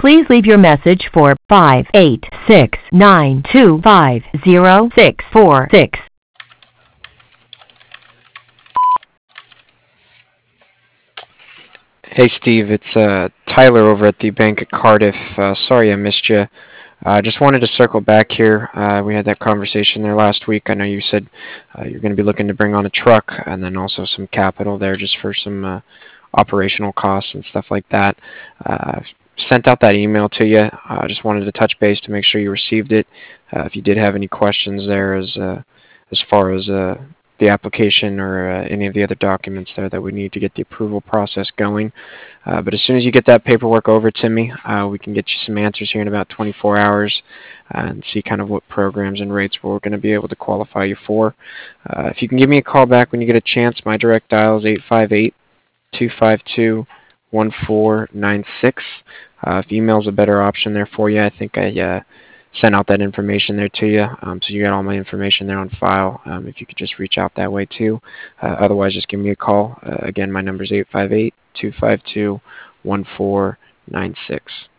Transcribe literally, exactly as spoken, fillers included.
Please leave your message for five eight six nine two five zero six four six. Hey Steve, it's uh, Tyler over at the Bank at Cardiff. Uh, sorry I missed you. I uh, just wanted to circle back here. Uh, we had that conversation there last week. I know you said uh, you're going to be looking to bring on a truck and then also some capital there just for some uh, operational costs and stuff like that. Uh, sent out that email to you. I uh, just wanted to touch base to make sure you received it. Uh, if you did have any questions there as uh, as far as uh, the application or uh, any of the other documents there that we need to get the approval process going. Uh, but as soon as you get that paperwork over to me, uh, we can get you some answers here in about twenty-four hours uh, and see kind of what programs and rates we're going to be able to qualify you for. Uh, if you can give me a call back when you get a chance, my direct dial is eight five eight, two five two, one four nine six. Uh, if email is a better option there for you, I think I uh, sent out that information there to you. Um, so you got all my information there on file. Um, if you could just reach out that way too. Uh, otherwise, just give me a call. Uh, again, my number is eight five eight, two five two, one four nine six.